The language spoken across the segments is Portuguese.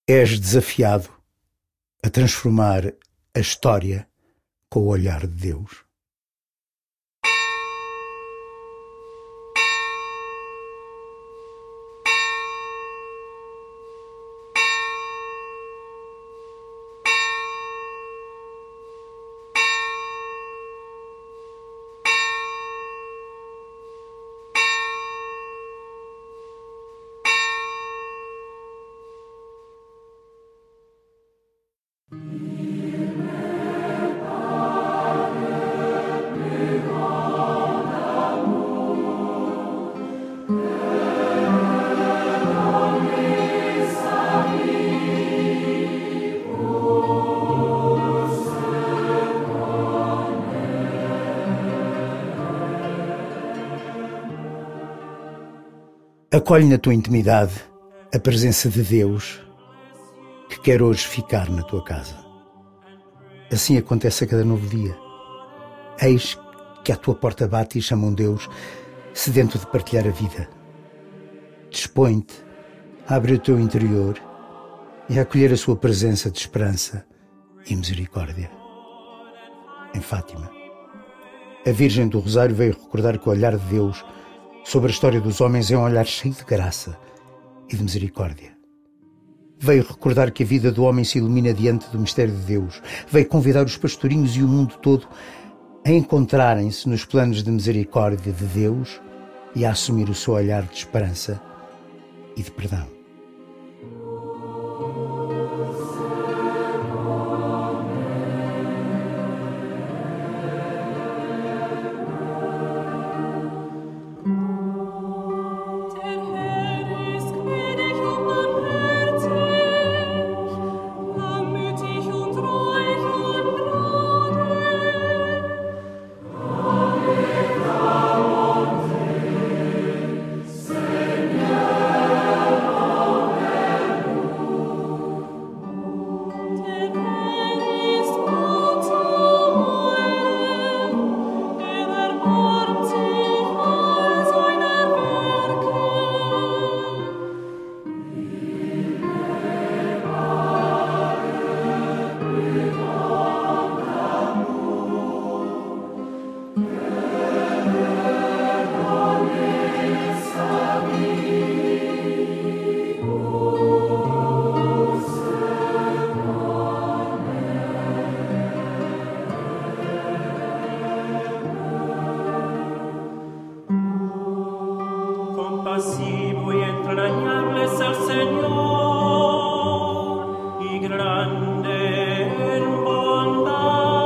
És desafiado a transformar a história com o olhar de Deus. Acolhe na tua intimidade a presença de Deus que quer hoje ficar na tua casa. Assim acontece a cada novo dia. Eis que à tua porta bate e chama um Deus sedento de partilhar a vida. Dispõe-te a abrir o teu interior e a acolher a sua presença de esperança e misericórdia. Em Fátima, a Virgem do Rosário veio recordar que o olhar de Deus sobre a história dos homens é um olhar cheio de graça e de misericórdia. Veio recordar que a vida do homem se ilumina diante do mistério de Deus. Veio convidar os pastorinhos e o mundo todo a encontrarem-se nos planos de misericórdia de Deus e a assumir o seu olhar de esperança e de perdão. Compasivo y entrañable es el Señor, y grande en bondad.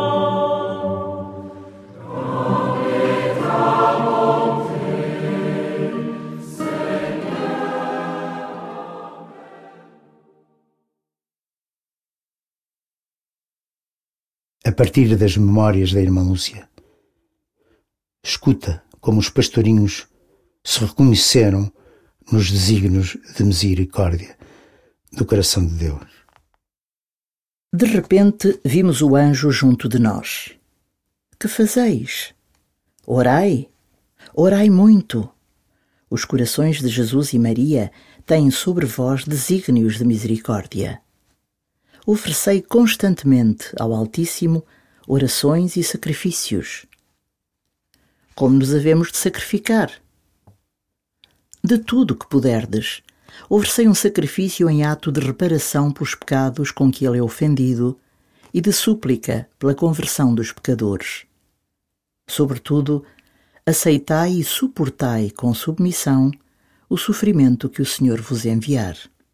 A partir das memórias da irmã Lúcia, escuta como os pastorinhos se reconheceram nos desígnios de misericórdia do coração de Deus. De repente vimos o anjo junto de nós. Que fazeis? Orai, orai muito. Os corações de Jesus e Maria têm sobre vós desígnios de misericórdia. Oferecei constantemente ao Altíssimo orações e sacrifícios. Como nos havemos de sacrificar? De tudo que puderdes, oferecei um sacrifício em ato de reparação pelos pecados com que ele é ofendido e de súplica pela conversão dos pecadores. Sobretudo, aceitai e suportai com submissão o sofrimento que o Senhor vos enviar.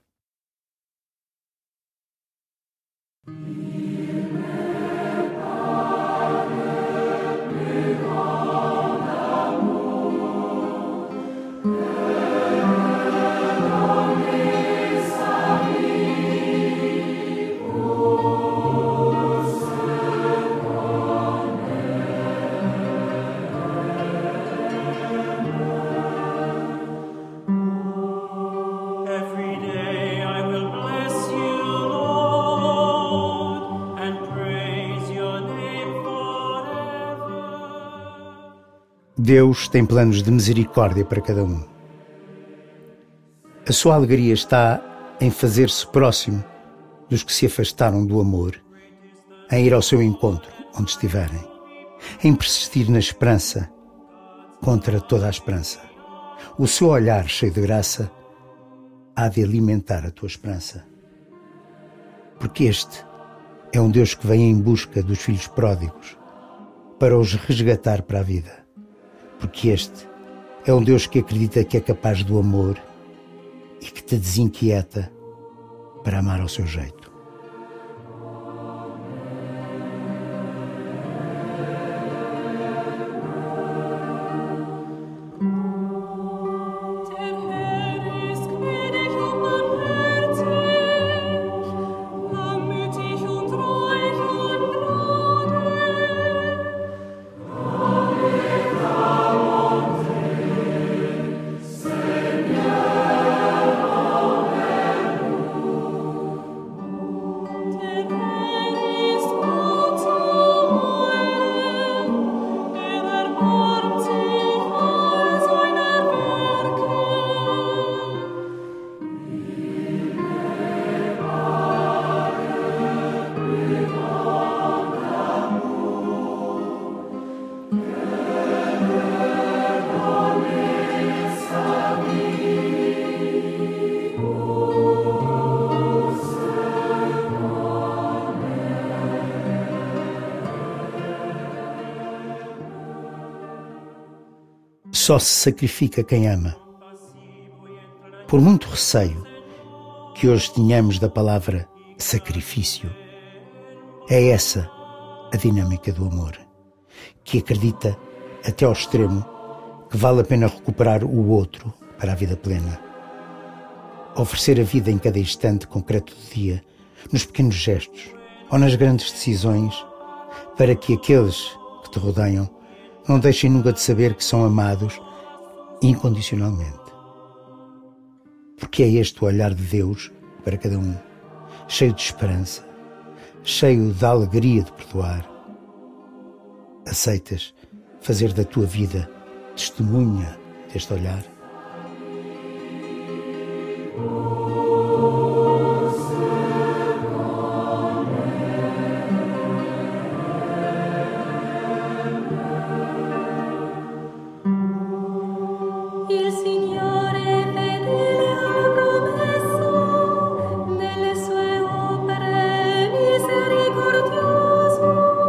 Deus tem planos de misericórdia para cada um. A sua alegria está em fazer-se próximo dos que se afastaram do amor, em ir ao seu encontro onde estiverem, em persistir na esperança contra toda a esperança. O seu olhar cheio de graça há de alimentar a tua esperança. Porque este é um Deus que vem em busca dos filhos pródigos para os resgatar para a vida. Porque este é um Deus que acredita que é capaz do amor e que te desinquieta para amar ao seu jeito. Só se sacrifica quem ama. Por muito receio que hoje tenhamos da palavra sacrifício, é essa a dinâmica do amor, que acredita até ao extremo que vale a pena recuperar o outro para a vida plena. Oferecer a vida em cada instante concreto do dia, nos pequenos gestos ou nas grandes decisões, para que aqueles que te rodeiam não deixem nunca de saber que são amados incondicionalmente. Porque é este o olhar de Deus para cada um, cheio de esperança, cheio da alegria de perdoar. Aceitas fazer da tua vida testemunha deste olhar? Il Signore è fedele alla promessa, nelle sue opere misericordioso.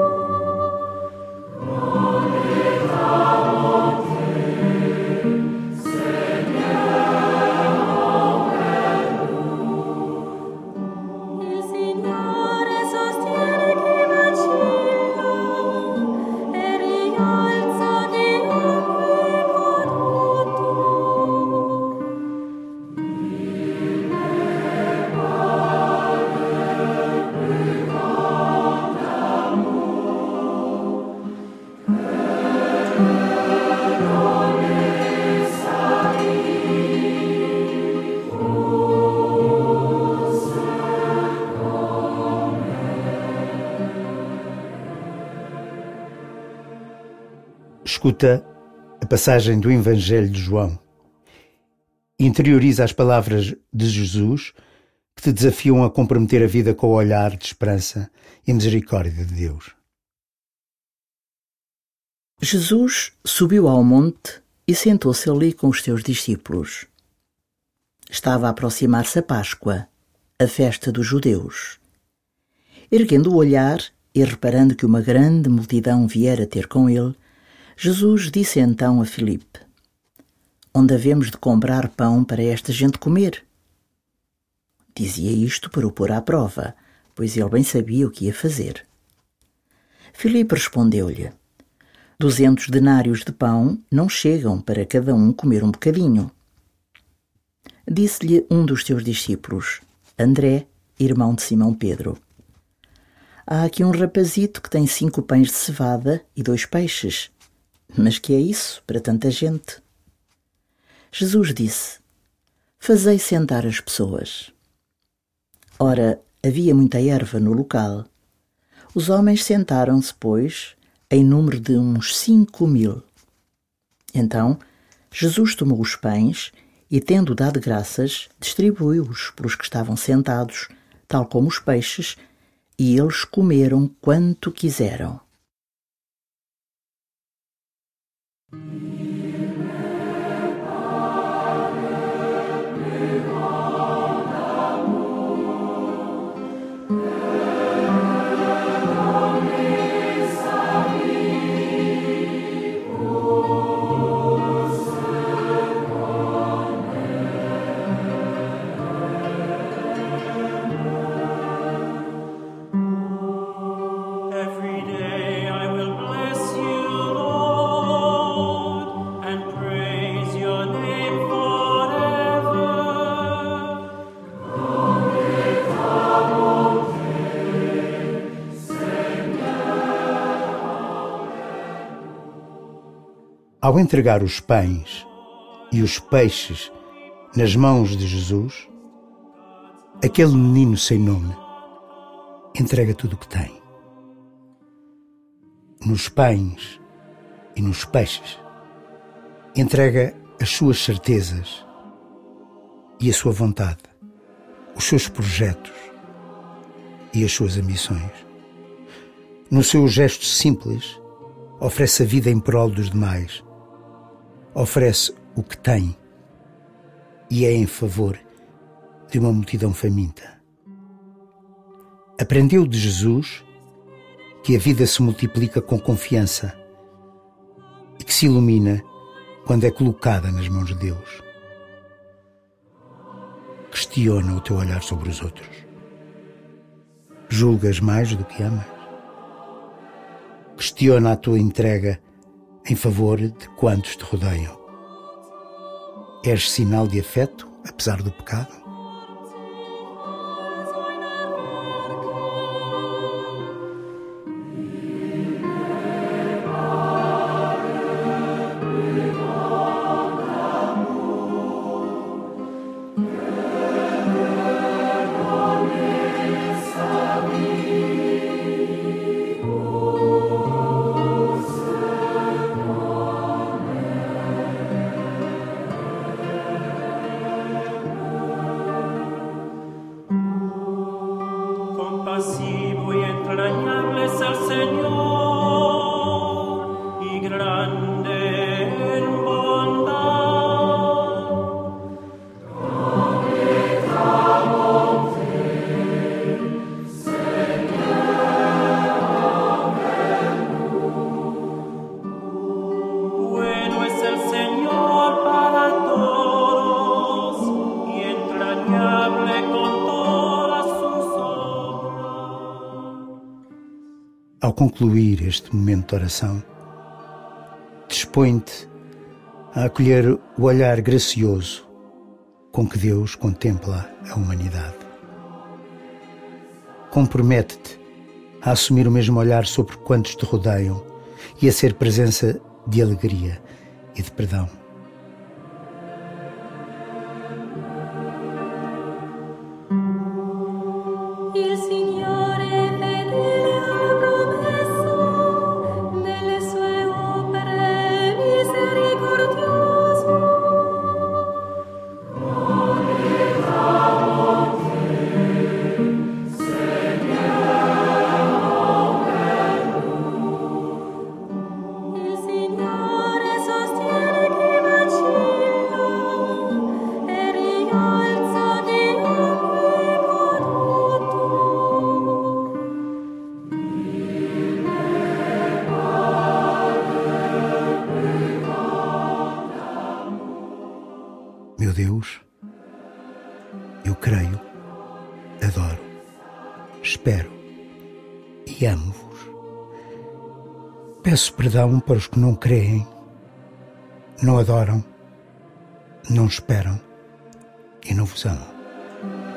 Il Signore sostiene chi vacilla e rialza chi ogni caduto. Escuta a passagem do Evangelho de João. Interioriza as palavras de Jesus que te desafiam a comprometer a vida com o olhar de esperança e misericórdia de Deus. Jesus subiu ao monte e sentou-se ali com os seus discípulos. Estava a aproximar-se a Páscoa, a festa dos judeus. Erguendo o olhar e reparando que uma grande multidão viera ter com ele, Jesus disse então a Filipe: Onde havemos de comprar pão para esta gente comer? Dizia isto para o pôr à prova, pois ele bem sabia o que ia fazer. Filipe respondeu-lhe: 200 denários de pão não chegam para cada um comer um bocadinho. Disse-lhe um dos seus discípulos, André, irmão de Simão Pedro: Há aqui um rapazito que tem 5 pães de cevada e 2 peixes. Mas que é isso para tanta gente? Jesus disse: Fazei sentar as pessoas. Ora, havia muita erva no local. Os homens sentaram-se, pois, em número de uns 5.000. Então, Jesus tomou os pães e, tendo dado graças, distribuiu-os pelos que estavam sentados, tal como os peixes, e eles comeram quanto quiseram. Every day I will bless you, Lord, and praise your name forever. Ao entregar os pães e os peixes nas mãos de Jesus, aquele menino sem nome entrega tudo o que tem. Nos pães e nos peixes, entrega as suas certezas e a sua vontade, os seus projetos e as suas ambições. No seu gesto simples, oferece a vida em prol dos demais, oferece o que tem e é em favor de uma multidão faminta. Aprendeu de Jesus que a vida se multiplica com confiança e que se ilumina quando é colocada nas mãos de Deus. Questiona o teu olhar sobre os outros. Julgas mais do que amas? Questiona a tua entrega em favor de quantos te rodeiam. És sinal de afeto, apesar do pecado? Compasivo y entrañable es el Señor, y grande en bondad. Bueno es el Señor para todos, y entrañable con todas sus obras. Ao concluir este momento de oração, dispõe-te a acolher o olhar gracioso com que Deus contempla a humanidade. Compromete-te a assumir o mesmo olhar sobre quantos te rodeiam e a ser presença de alegria e de perdão. Il Signore è fedele alla promessa, nelle sue opere misericordioso. Il Signore sostiene chi vacilla e rialza chiunque caduto. Meu Deus, eu creio, adoro, espero e amo-vos. Peço perdão para os que não creem, não adoram, não esperam e não vos amam.